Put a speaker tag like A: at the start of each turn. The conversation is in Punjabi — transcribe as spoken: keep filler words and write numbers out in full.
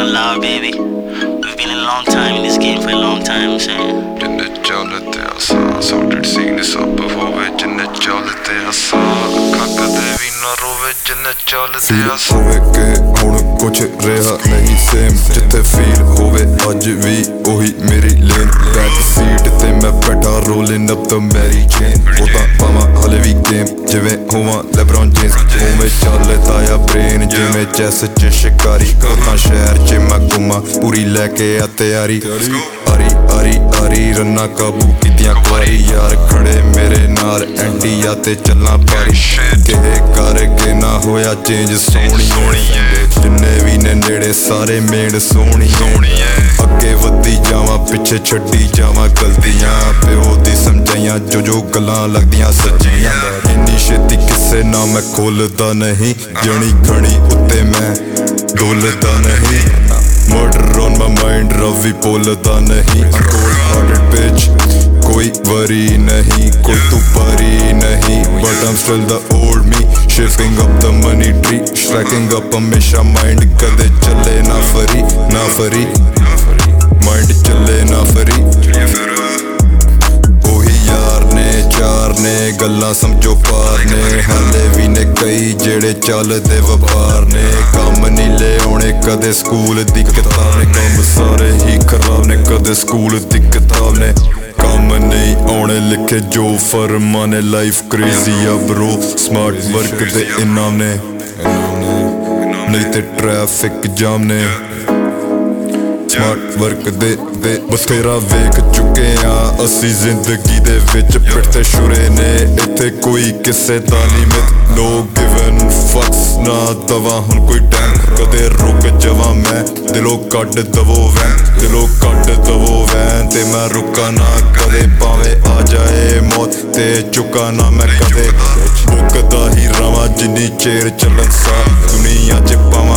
A: loud, baby. We've been a long time in this game for a long time, I'm saying.
B: ਜਿੰਨੇ ਚੱਲਦੇ ਆਸਾਂ ਸੌਟਡ ਸੀਨ ਸਭ ਹੋਵੇ ਜਿੰਨੇ ਚੱਲਦੇ ਆਸਾਂ ਅੱਖਾਂ ਕਦੇ ਵੀ ਨਾ ਰੋਵੇ ਜਿੰਨੇ ਚੱਲਦੇ ਆਸਾਂ ਹੋਵੇ ਕਿ ਹੁਣ ਕੁਛ ਰਿਹਾ ਨਹੀਂ ਸੇਮ ਜਿੱਥੇ ਫੀਲ ਹੋਵੇ ਅੱਜ ਵੀ ਉਹੀ ਮੇਰੀ ਲੇਨ ਬੈਕ ਸੀਟ ਤੇ ਮੈਂ ਬੈਠਾ rolling up the Mary Jane ਉਹਦਾ ਪਾਵਾਂ ਹਲੇ ਵੀ ਗੇਮ ਜਿਵੇਂ ਹੋਵਾਂ ਲੈਬਰੋਨ ਜੇਮਸ ਉਵੇਂ ਚੱਲਦਾ ਆ ਬ੍ਰੇਨ ਜਿਵੇਂ ਚੈਸ ਚ ਸ਼ਿਕਾਰੀ ਤਾਂ ਸ਼ਹਿਰ ਚ ਮੈਂ ਘੁੰਮਾਂ ਪੂਰੀ ਲੈ ਕੇ ਆ ਤਿਆਰੀ ਆਰੀ ਆਰੀ ਆਰੀ ਰੰਨਾ ਕਾਬੂ ਕੀਤੀਆਂ ਕੁਆਰੀ ਯਾਰ ਖੜੇ ਮੇਰੇ ਨਾਲ ਐਂਟੀਆ ਤੇ ਚੱਲਾਂ ਪਾਰੀ ਕਿਹੇ ਕਰਕੇ ਨਾ ਹੋਇਆ ਚੇਂਜ ਸੋਹਣੀ ਜਿੰਨੇ ਵੀ ਨੇ ਨੇੜੇ ਸਾਰੇ ਮੇੜ ਸੋਹਣੀ ਅੱਗੇ ਵੱਧੀ ਜਾਵਾਂ ਪਿੱਛੇ ਛੱਡੀ ਜਾਵਾਂ ਗਲਤੀਆਂ ਪਿਓ ਦੀ ਸਮਝਾਈਆਂ ਜੋ ਜੋ ਗੱਲਾਂ ਲੱਗਦੀਆਂ ਸੱਚੀਆਂ ਇੰਨੀ ਛੇਤੀ ਕਿਸੇ ਨਾ ਮੈਂ ਖੋਲਦਾ ਨਹੀਂ ਜਣੀ ਖਣੀ ਉੱਤੇ ਮੈਂ ਡੋਲਦਾ ਨਹੀਂ murder on my mind Ravi ਭੁੱਲਦਾ ਨਹੀਂ ਕੋਲ ਹਾਰਟਡ ਬਿਚ ਕੋਈ ਵਰੀ ਨਹੀਂ ਕੋਈ ਤੂੰ ਪਰੀ ਨਹੀਂ but I'm still the old me shifting up the money tree stacking up ਹਮੇਸ਼ਾ ਮਾਈਂਡ ਕਦੇ ਚੱਲੇ ਨਾ ਫਰੀ ਨਾ ਫਰੀ ਮਾਈਂਡ ਚੱਲੇ ਨਾ ਫਰੀ ਉਹੀ ਯਾਰ ਨੇ ਚਾਰ ਨੇ ਗੱਲਾਂ ਸਮਝੋ ਪਾਰ ਨੇ ਹਾਲੇ ਵੀ ਨੇ ਕਈ ਜਿਹੜੇ ਚੱਲਦੇ ਵਪਾਰ ਨੇ ਕੰਮ ਨਹੀਂ ਲਿਆਉਣੇ ਕਦੇ ਸਕੂਲ ਦੀ ਕਿਤਾਬ ਨੇ ਕੰਮ ਸਾਰੇ ਹੀ ਖਰਾਬ ਨੇ ਕਦੇ ਸਕੂਲ ਦੀ ਕਿਤਾਬ ਨੇ ਕੰਮ ਨਹੀਂ ਆਉਣੇ ਲਿਖੇ ਜੋ ਫਰਮਾਂ ਨੇ ਲਾਈਫ ਕ੍ਰੇਜ਼ੀ ਆ ਬਰੋ ਸਮਾਰਟ ਵਰਕ ਦੇ ਇਨਾਮ ਨੇ ਨਹੀਂ ਤੇ ਟ੍ਰੈਫਿਕ ਜਾਮ ਨੇ ਸਮਾਰਟ ਵਰਕ ਦੇ ਦੇ ਬਥੇਰਾ ਵੇਖ ਚੁੱਕੇ ਆ ਅਸੀਂ ਜ਼ਿੰਦਗੀ ਦੇ ਵਿੱਚ ਪਿੱਟਦੇ ਸ਼ੁਰੇ ਨੇ ਇੱਥੇ ਕੋਈ ਕਿਸੇ ਦਾ ਨਹੀਂ ਮਿੱਤ ਨੋ ਗਿਵਨ ਫੱਕਸ ਨਾ ਦਵਾ ਹੁਣ ਕੋਈ ਟਾਈਮ ਕਦੇ ਰੁਕ ਜਾਵਾਂ ਮੈਂ ਦਿਲੋਂ ਕੱਢ ਦਵੋ ਵੈਨ ਦਿਲੋਂ ਕੱਢ ਦਵੋ ਵੈਨ ਤੇ ਮੈਂ ਰੁਕਾਂ ਨਾ ਕਦੇ ਭਾਵੇਂ ਆ ਜਾਏ ਮੌਤ ਤੇ ਚੁੱਕਾ ਨਾ ਮੈਂ ਕਦੇ ਮੁੱਕਦਾ ਹੀ ਰਵਾਂ ਜਿੰਨੀ ਚਿਰ ਚੱਲਣ ਸਾਹ ਦੁਨੀਆ 'ਚ ਪਾਵਾਂ